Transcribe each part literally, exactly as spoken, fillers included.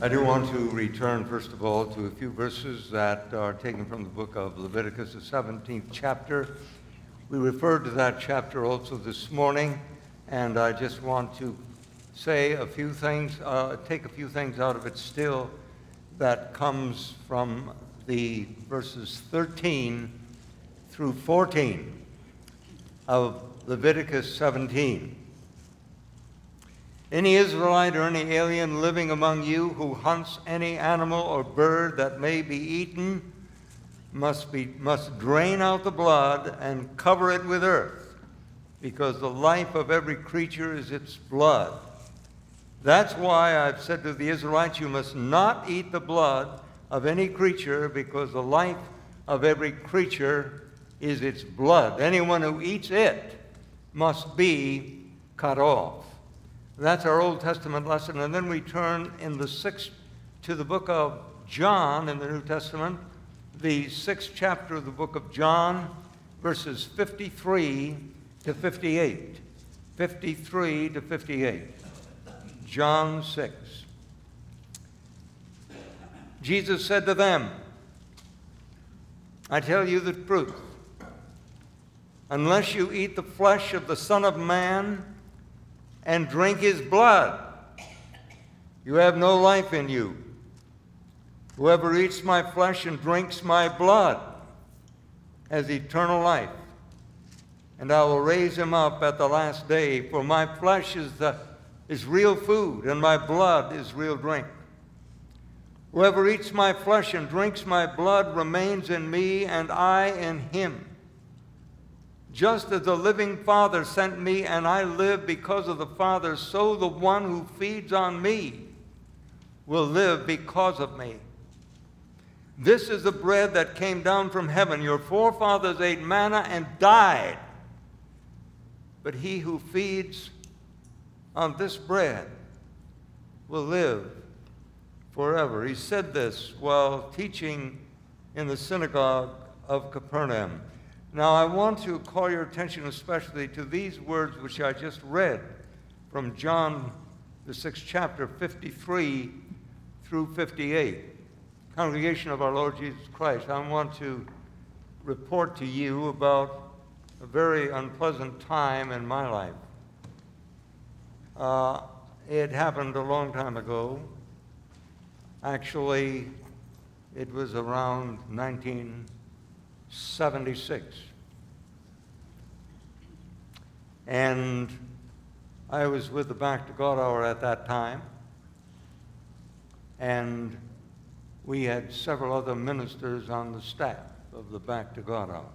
I do want to return, first of all, to a few verses that are taken from the book of Leviticus, the seventeenth chapter. We referred to that chapter also this morning, and I just want to say a few things, uh, take a few things out of it still that comes from the verses thirteen through fourteen of Leviticus seventeen. Any Israelite or any alien living among you who hunts any animal or bird that may be eaten must be must drain out the blood and cover it with earth, because the life of every creature is its blood. That's why I've said to the Israelites, you must not eat the blood of any creature, because the life of every creature is its blood. Anyone who eats it must be cut off. That's our Old Testament lesson. And then we turn in the sixth to the book of John in the New Testament, the sixth chapter of the book of John, verses fifty-three to fifty-eight. fifty-three to fifty-eight. John six. Jesus said to them, I tell you the truth. Unless you eat the flesh of the Son of Man and drink his blood, you have no life in you. Whoever eats my flesh and drinks my blood has eternal life, and I will raise him up at the last day. For my flesh is, the, is real food, and my blood is real drink. Whoever eats my flesh and drinks my blood remains in me, and I in him. Just as the living Father sent me, and I live because of the Father, so the one who feeds on me will live because of me. This is the bread that came down from heaven. Your forefathers ate manna and died. But he who feeds on this bread will live forever. He said this while teaching in the synagogue of Capernaum. Now, I want to call your attention especially to these words which I just read from John, the sixth chapter, fifty-three through fifty-eight. Congregation of our Lord Jesus Christ, I want to report to you about a very unpleasant time in my life. Uh, it happened a long time ago. Actually, it was around nineteen seventy-six. And I was with the Back to God Hour at that time, and we had several other ministers on the staff of the Back to God Hour.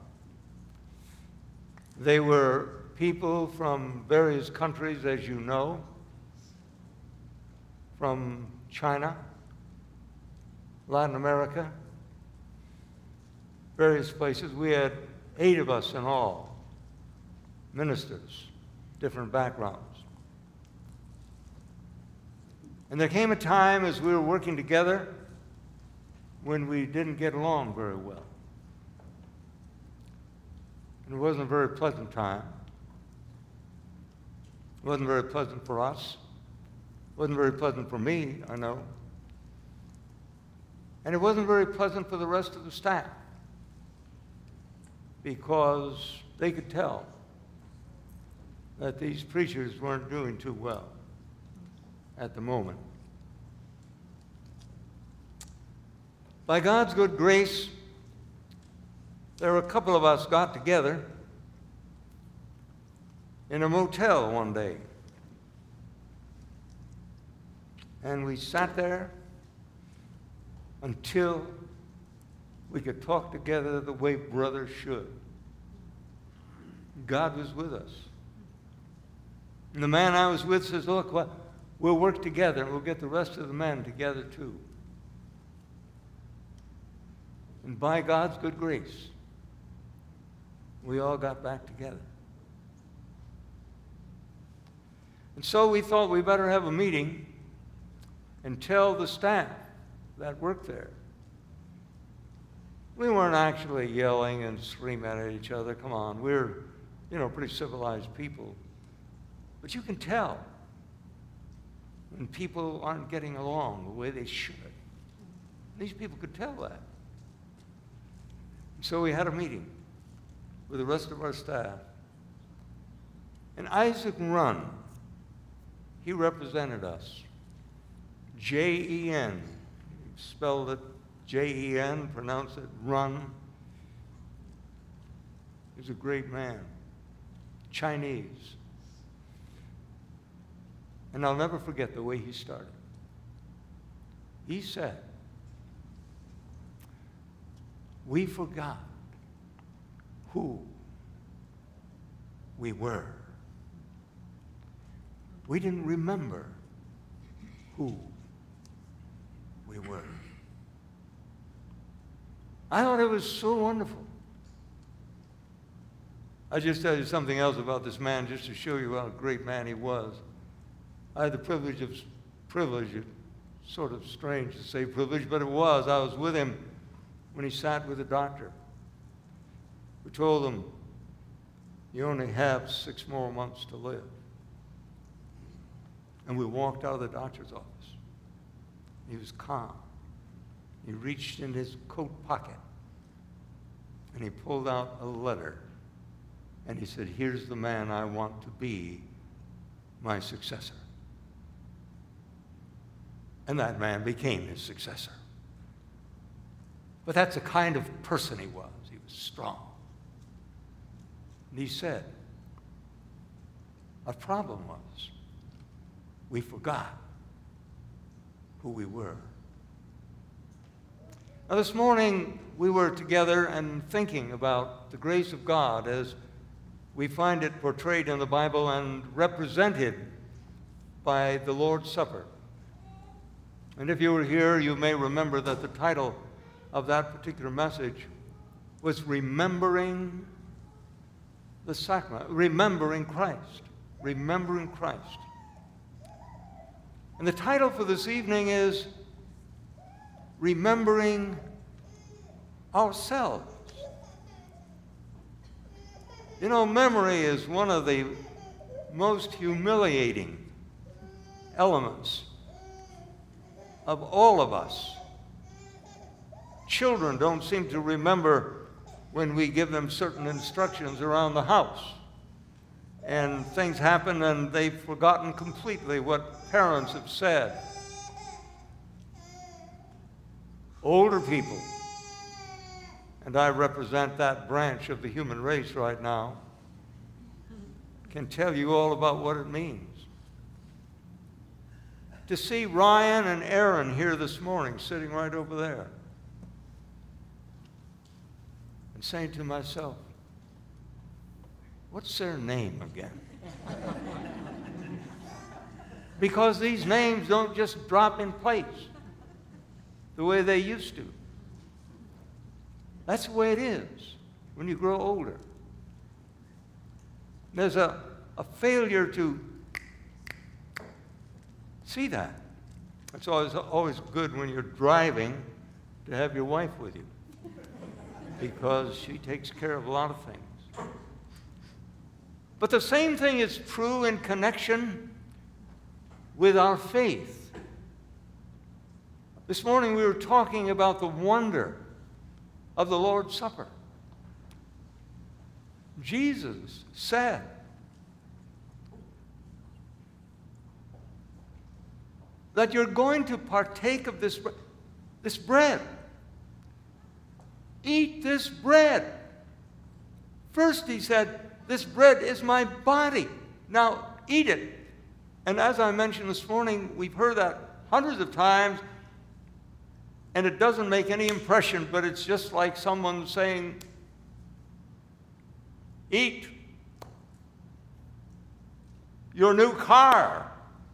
They were people from various countries, as you know, from China, Latin America, various places. We had eight of us in all, ministers, different backgrounds. And there came a time as we were working together when we didn't get along very well. And it wasn't a very pleasant time. It wasn't very pleasant for us. It wasn't very pleasant for me, I know. And it wasn't very pleasant for the rest of the staff, because they could tell that these preachers weren't doing too well at the moment. By God's good grace, there were a couple of us got together in a motel one day. And we sat there until we could talk together the way brothers should. God was with us. And the man I was with says, look, well, we'll work together and we'll get the rest of the men together too. And by God's good grace, we all got back together. And so we thought we better have a meeting and tell the staff that worked there. We weren't actually yelling and screaming at each other. Come on, we're, you know, pretty civilized people. But you can tell when people aren't getting along the way they should. These people could tell that. So we had a meeting with the rest of our staff. And Isaac Runn, he represented us. J E N, spelled it J E N, pronounced it Run. He was a great man, Chinese. And I'll never forget the way he started. He said, we forgot who we were. We didn't remember who we were. I thought it was so wonderful. I just tell you something else about this man just to show you how great man he was. I had the privilege of, privilege, it's sort of strange to say privilege, but it was. I was with him when he sat with the doctor. We told him, you only have six more months to live. And we walked out of the doctor's office. He was calm. He reached in his coat pocket and he pulled out a letter and he said, here's the man I want to be my successor. And that man became his successor. But that's the kind of person he was. He was strong. And he said, our problem was we forgot who we were. Now, this morning, we were together and thinking about the grace of God as we find it portrayed in the Bible and represented by the Lord's Supper. And if you were here, you may remember that the title of that particular message was Remembering the Sacrament, Remembering Christ, Remembering Christ. And the title for this evening is Remembering Ourselves. You know, memory is one of the most humiliating elements of all of us. Children don't seem to remember when we give them certain instructions around the house. And things happen and they've forgotten completely what parents have said. Older people, and I represent that branch of the human race right now, can tell you all about what it means. To see Ryan and Aaron here this morning, sitting right over there, and saying to myself, what's their name again? Because these names don't just drop in place the way they used to. That's the way it is when you grow older. There's a, a failure to see that. It's always, always good when you're driving to have your wife with you, because she takes care of a lot of things. But the same thing is true in connection with our faith. This morning we were talking about the wonder of the Lord's Supper. Jesus said, that you're going to partake of this, this bread. Eat this bread. First he said, this bread is my body. Now eat it. And as I mentioned this morning, we've heard that hundreds of times, and it doesn't make any impression, but it's just like someone saying, eat your new car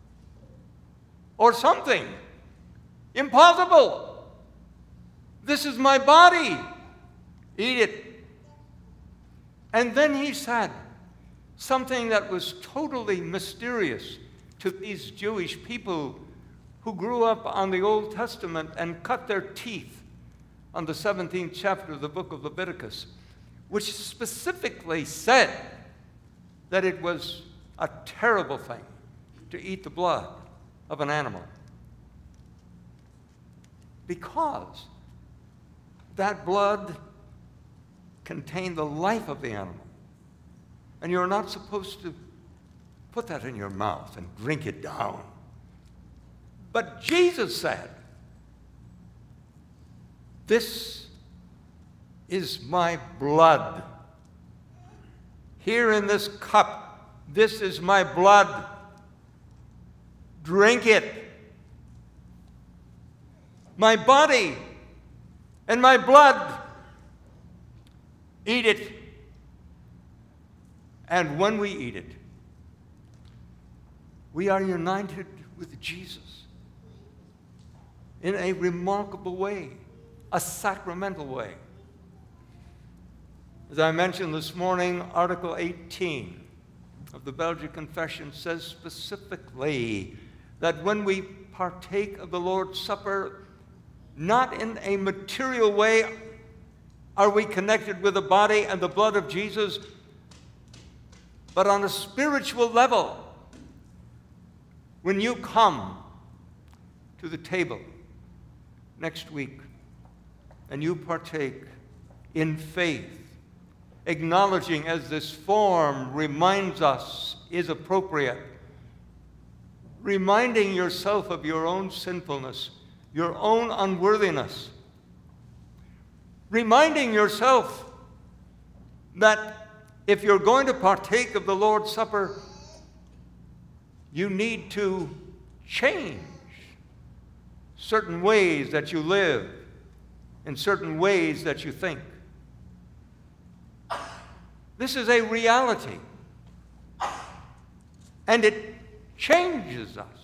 or something. Impossible. This is my body. Eat it. And then he said something that was totally mysterious to these Jewish people who grew up on the Old Testament and cut their teeth on the seventeenth chapter of the book of Leviticus, which specifically said that it was a terrible thing to eat the blood of an animal. Because that blood contained the life of the animal. And you're not supposed to put that in your mouth and drink it down. But Jesus said, "This is my blood. Here in this cup, this is my blood. Drink it. My body and my blood. Eat it." And when we eat it, we are united with Jesus in a remarkable way, a sacramental way. As I mentioned this morning, Article eighteen of the Belgic Confession says specifically that when we partake of the Lord's Supper, not in a material way are we connected with the body and the blood of Jesus, but on a spiritual level. When you come to the table next week and you partake in faith, acknowledging, as this form reminds us is appropriate, reminding yourself of your own sinfulness, your own unworthiness, reminding yourself that if you're going to partake of the Lord's Supper, you need to change certain ways that you live and certain ways that you think. This is a reality, and it changes us,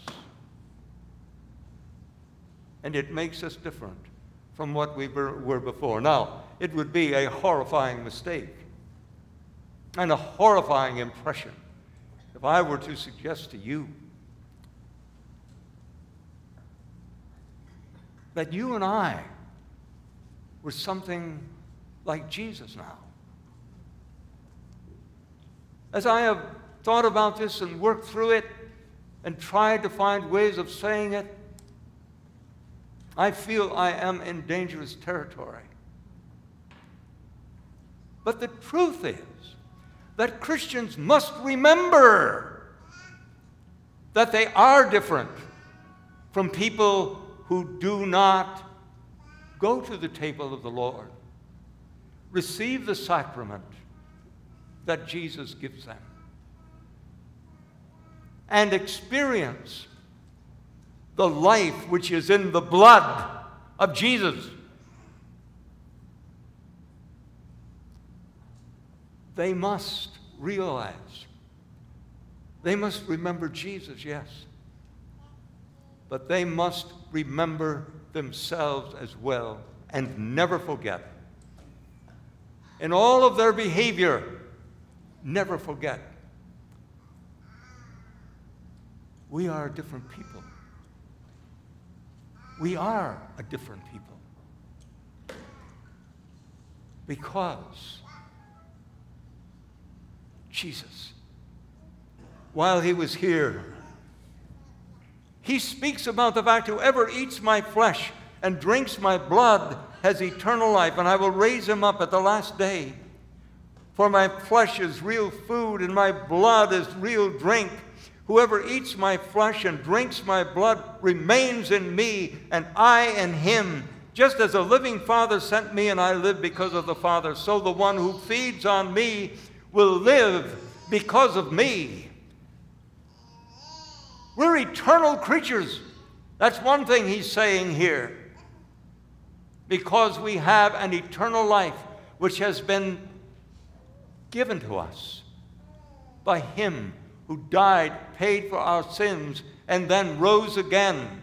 and it makes us different from what we were before. Now, it would be a horrifying mistake and a horrifying impression if I were to suggest to you that you and I were something like Jesus now. As I have thought about this and worked through it and tried to find ways of saying it, I feel I am in dangerous territory. But the truth is that Christians must remember that they are different from people who do not go to the table of the Lord, receive the sacrament that Jesus gives them, and experience the life which is in the blood of Jesus. They must realize, they must remember Jesus, yes, but they must remember themselves as well and never forget. In all of their behavior, never forget. We are a different people. We are a different people. Because Jesus, while he was here, he speaks about the fact, "Whoever eats my flesh and drinks my blood has eternal life, and I will raise him up at the last day. For my flesh is real food, and my blood is real drink. Whoever eats my flesh and drinks my blood remains in me, and I in him. Just as a living Father sent me, and I live because of the Father, so the one who feeds on me will live because of me." We're eternal creatures. That's one thing he's saying here. Because we have an eternal life which has been given to us by him who died, paid for our sins, and then rose again.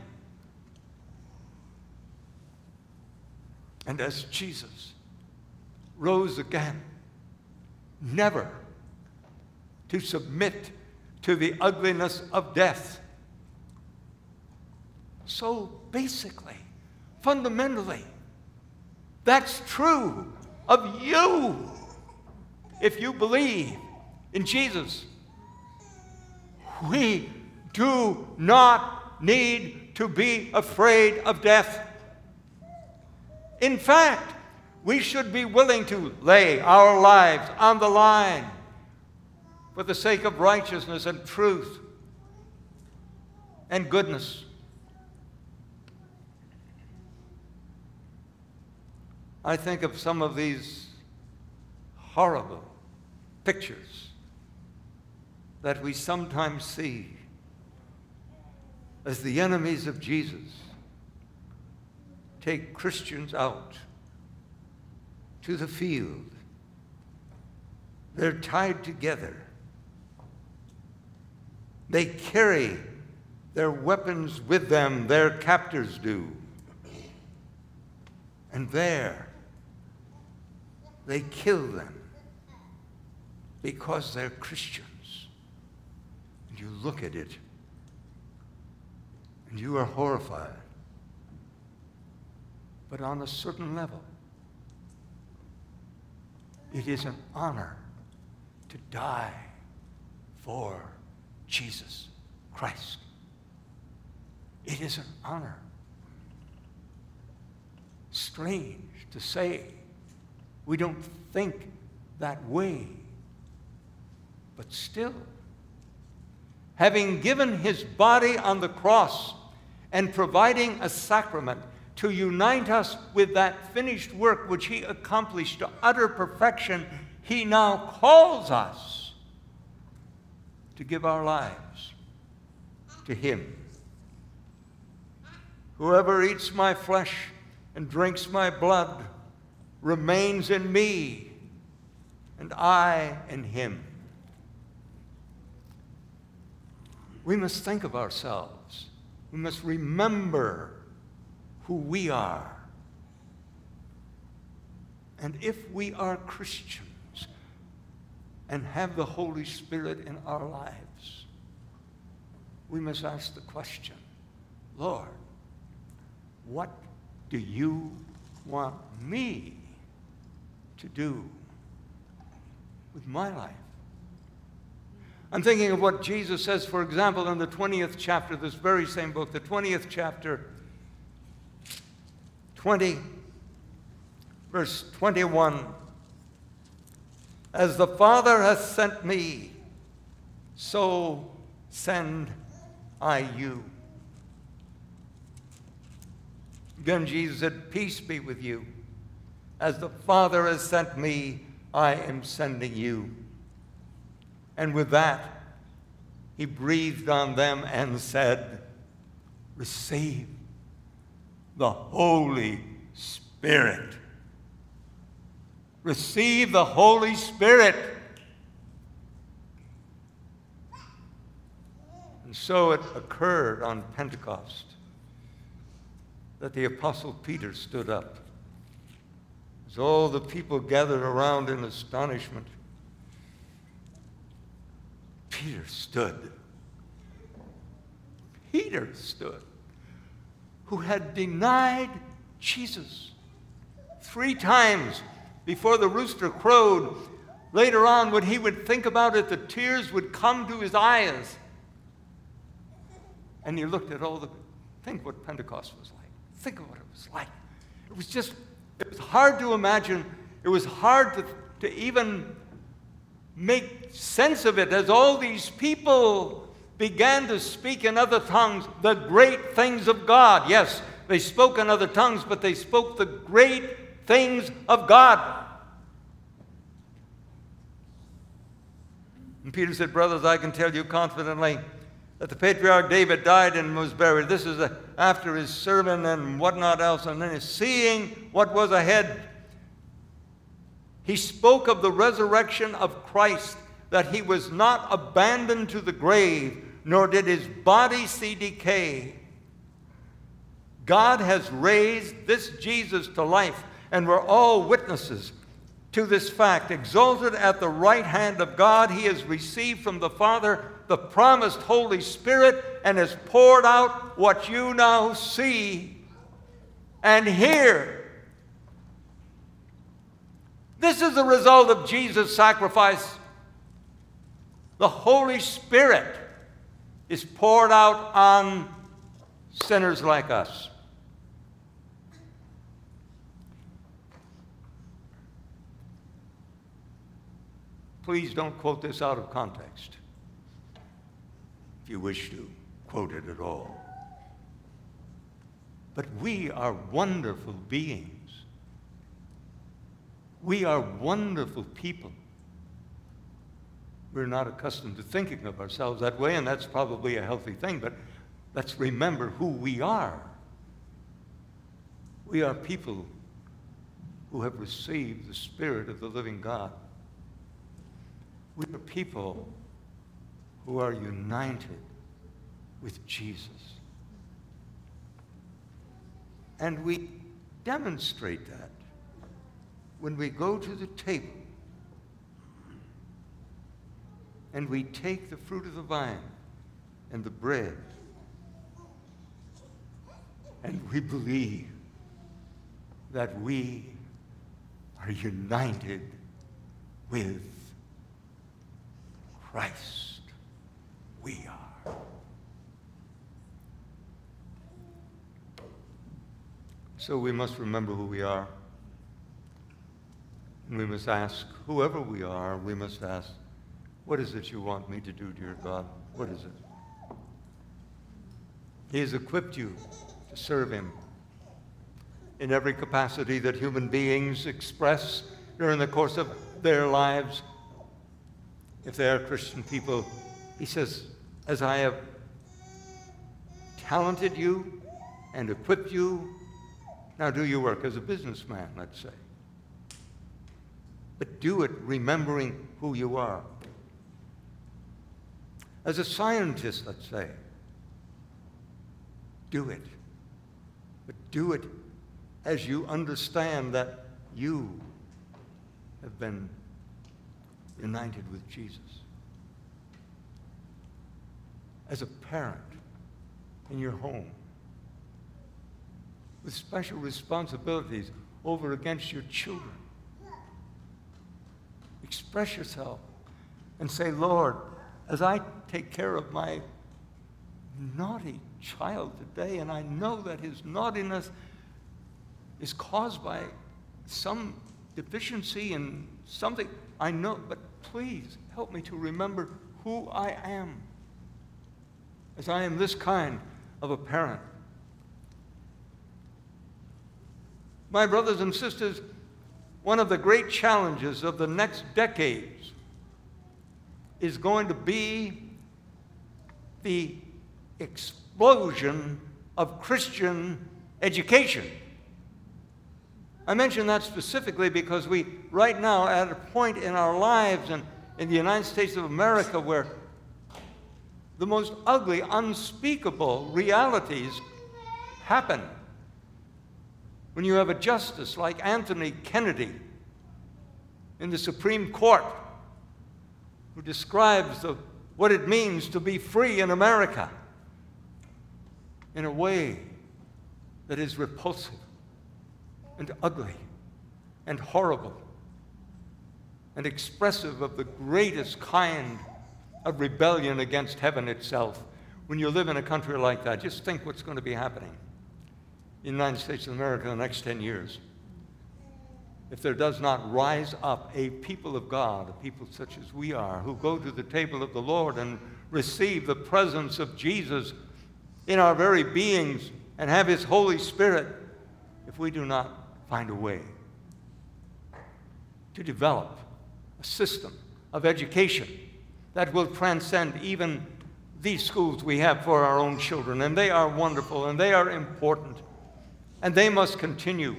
And as Jesus rose again, never to submit to the ugliness of death. So basically, fundamentally, that's true of you if you believe in Jesus. We do not need to be afraid of death. In fact, we should be willing to lay our lives on the line for the sake of righteousness and truth and goodness. I think of some of these horrible pictures that we sometimes see as the enemies of Jesus take Christians out to the field. They're tied together. They carry their weapons with them, their captors do. And there, they kill them because they're Christians. And you look at it, and you are horrified. But on a certain level, it is an honor to die for Jesus Christ. It is an honor. Strange to say, we don't think that way. But still, having given his body on the cross and providing a sacrament to unite us with that finished work which he accomplished to utter perfection, he now calls us to give our lives to him. Whoever eats my flesh and drinks my blood remains in me, and I in him. We must think of ourselves. We must remember who we are. And if we are Christians and have the Holy Spirit in our lives, we must ask the question, Lord, what do you want me to do with my life? I'm thinking of what Jesus says, for example, in the twentieth chapter, this very same book, the twentieth chapter, twenty, verse twenty-one. As the Father has sent me, so send I you. Again, Jesus said, peace be with you. As the Father has sent me, I am sending you. And with that, he breathed on them and said, receive the Holy Spirit. Receive the Holy Spirit. And so it occurred on Pentecost that the Apostle Peter stood up. As all the people gathered around in astonishment, Peter stood. Peter stood, who had denied Jesus three times before the rooster crowed. Later on, when he would think about it, the tears would come to his eyes. And he looked at all the, think what Pentecost was like. Think of what it was like. It was just, it was hard to imagine. It was hard to, to even make sense of it as all these people began to speak in other tongues the great things of God. Yes, they spoke in other tongues, but they spoke the great things of God. And Peter said, brothers, I can tell you confidently that the patriarch David died and was buried. This is a, after his sermon and whatnot else, and then seeing what was ahead, he spoke of the resurrection of Christ, that he was not abandoned to the grave, nor did his body see decay. God has raised this Jesus to life, and we're all witnesses to this fact. Exalted at the right hand of God, he has received from the Father the promised Holy Spirit and has poured out what you now see and hear. This is the result of Jesus' sacrifice. The Holy Spirit is poured out on sinners like us. Please don't quote this out of context, if you wish to quote it at all. But we are wonderful beings. We are wonderful people. We're not accustomed to thinking of ourselves that way, and that's probably a healthy thing, but let's remember who we are. We are people who have received the Spirit of the living God. We are people who are united with Jesus. And we demonstrate that when we go to the table and we take the fruit of the vine and the bread, and we believe that we are united with Christ. We are. So we must remember who we are. And we must ask, whoever we are, we must ask, what is it you want me to do, dear God? What is it? He has equipped you to serve him in every capacity that human beings express during the course of their lives. If they are Christian people, he says, as I have talented you and equipped you, now do your work as a businessman, let's say. But do it remembering who you are. As a scientist, let's say, do it. But do it as you understand that you have been united with Jesus. As a parent in your home, with special responsibilities over against your children, express yourself and say, Lord, as I take care of my naughty child today, and I know that his naughtiness is caused by some deficiency in something, I know, but please help me to remember who I am, as I am this kind of a parent. My brothers and sisters, one of the great challenges of the next decades is going to be the explosion of Christian education. I mention that specifically because we, right now, are at a point in our lives and in the United States of America where the most ugly, unspeakable realities happen. When you have a justice like Anthony Kennedy in the Supreme Court who describes the, what it means to be free in America in a way that is repulsive and ugly and horrible and expressive of the greatest kind of rebellion against heaven itself. When you live in a country like that, just think what's going to be happening in the United States of America in the next ten years. If there does not rise up a people of God, a people such as we are, who go to the table of the Lord and receive the presence of Jesus in our very beings and have his Holy Spirit, if we do not find a way to develop a system of education that will transcend even these schools we have for our own children, and they are wonderful and they are important and they must continue.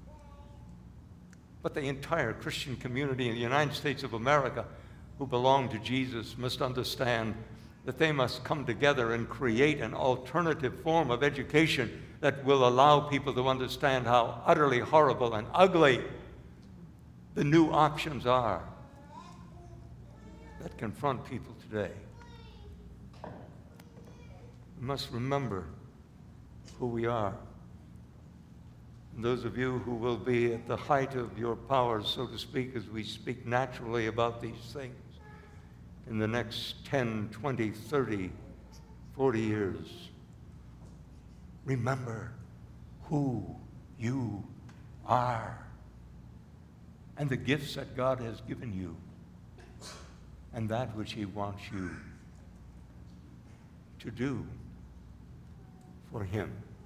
But the entire Christian community in the United States of America who belong to Jesus must understand that they must come together and create an alternative form of education that will allow people to understand how utterly horrible and ugly the new options are that confront people today. We must remember who we are. And those of you who will be at the height of your powers, so to speak, as we speak naturally about these things in the next ten, twenty, thirty, forty years, remember who you are and the gifts that God has given you and that which he wants you to do for him.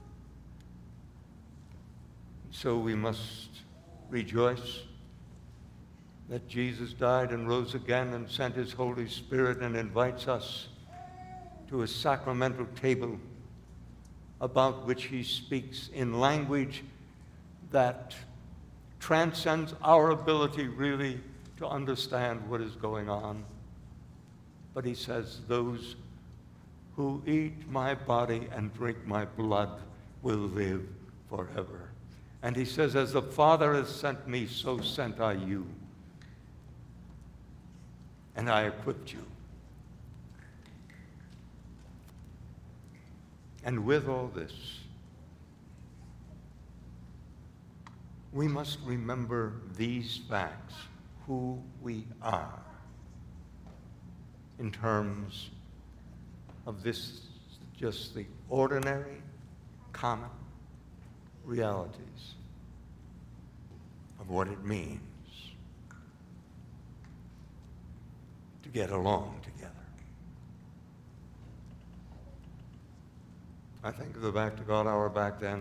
So we must rejoice that Jesus died and rose again and sent his Holy Spirit and invites us to a sacramental table about which he speaks in language that transcends our ability really to understand what is going on. But he says, those who eat my body and drink my blood will live forever. And he says, as the Father has sent me, so sent I you. And I equipped you. And with all this, we must remember these facts, who we are, in terms of this, just the ordinary, common realities of what it means to get along together. I think of the Back to God hour back then,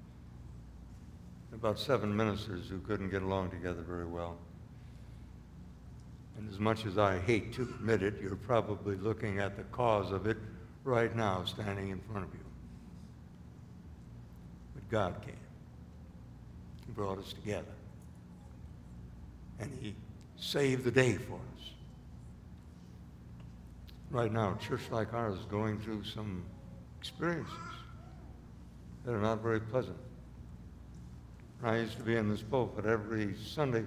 about seven ministers who couldn't get along together very well. And as much as I hate to admit it, you're probably looking at the cause of it right now standing in front of you. But God came. He brought us together. And he saved the day for us. Right now, a church like ours is going through some experiences that are not very pleasant. I used to be in this pulpit every Sunday.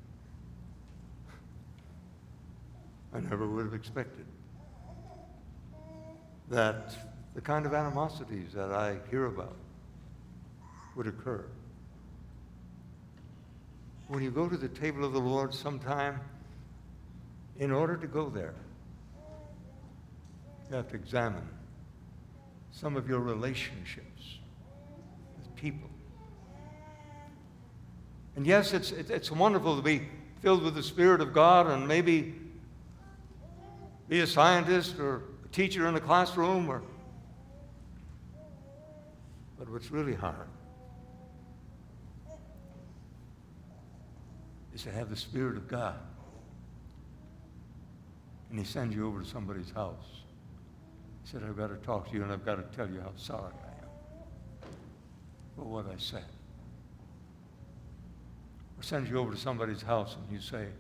I never would have expected that the kind of animosities that I hear about would occur. When you go to the table of the Lord sometime, in order to go there, you have to examine some of your relationships with people. And yes, it's, it's wonderful to be filled with the Spirit of God and maybe be a scientist or a teacher in a classroom, or, but what's really hard is to have the Spirit of God and he sends you over to somebody's house. He said, I've got to talk to you and I've got to tell you how sorry I am for what I said. Or sends you over to somebody's house and you say,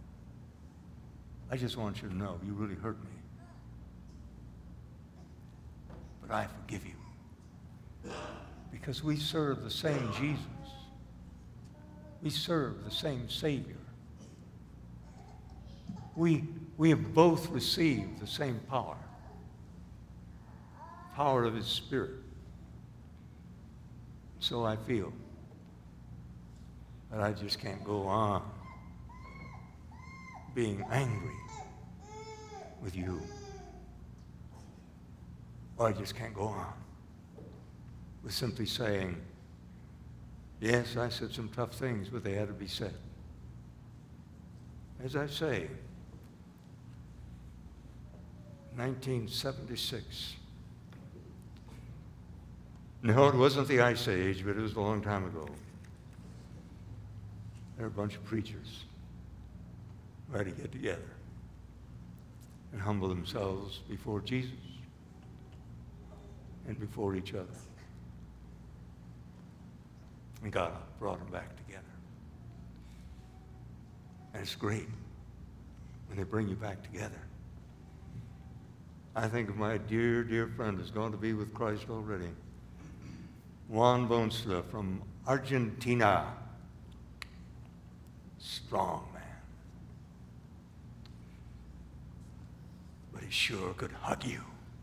I just want you to know you really hurt me. But I forgive you. Because we serve the same Jesus. We serve the same Savior. We, we have both received the same power. Power of his Spirit. So I feel that I just can't go on being angry with you. Or I just can't go on with simply saying, yes, I said some tough things, but they had to be said. As I say, nineteen seventy-six. No, it wasn't the Ice Age, but it was a long time ago. There were a bunch of preachers who had to get together and humble themselves before Jesus and before each other. And God brought them back together. And it's great when they bring you back together. I think of my dear, dear friend who's going to be with Christ already, Juan Bonsla from Argentina. Strong man. But he sure could hug you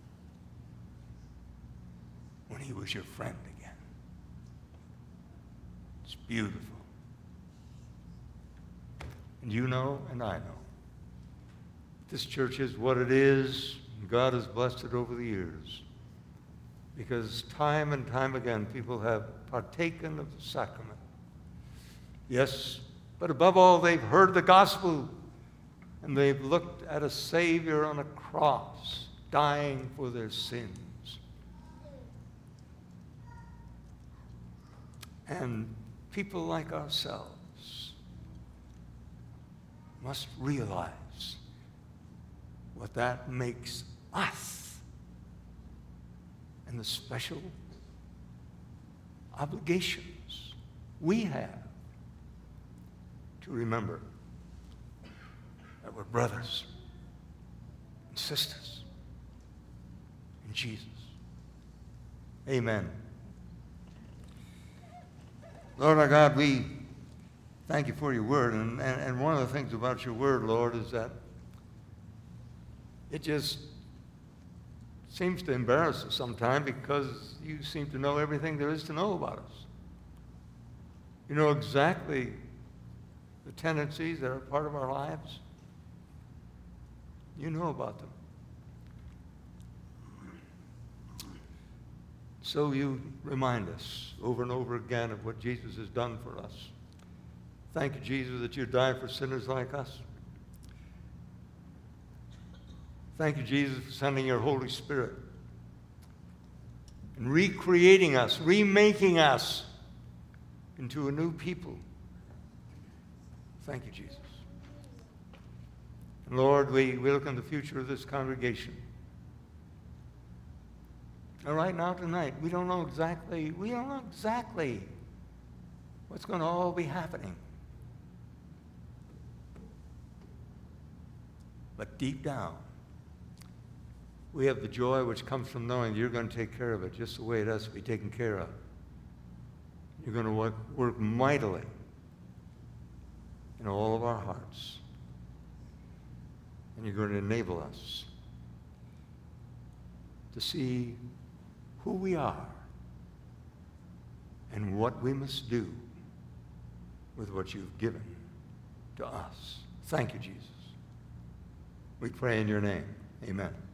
when he was your friend again. It's beautiful. And you know, and I know, this church is what it is, and God has blessed it over the years. because time and time again people have partaken of the sacrament. Yes, but above all, they've heard the gospel, and they've looked at a Savior on a cross, dying for their sins. And people like ourselves must realize what that makes us and the special obligations we have to remember that we're brothers and sisters in Jesus. Amen. Lord our God, we thank you for your word. And, and, and one of the things about your word, Lord, is that it just seems to embarrass us sometimes because you seem to know everything there is to know about us. You know exactly the tendencies that are part of our lives. You know about them. So you remind us over and over again of what Jesus has done for us. Thank you, Jesus, that you died for sinners like us. Thank you, Jesus, for sending your Holy Spirit and recreating us, remaking us into a new people. Thank you, Jesus. And Lord, we, we look in the future of this congregation. And right now, tonight, we don't know exactly, we don't know exactly what's going to all be happening. But deep down, we have the joy which comes from knowing you're going to take care of it just the way it has to be taken care of. You're going to work, work mightily in all of our hearts. And you're going to enable us to see who we are and what we must do with what you've given to us. Thank you, Jesus. We pray in your name. Amen.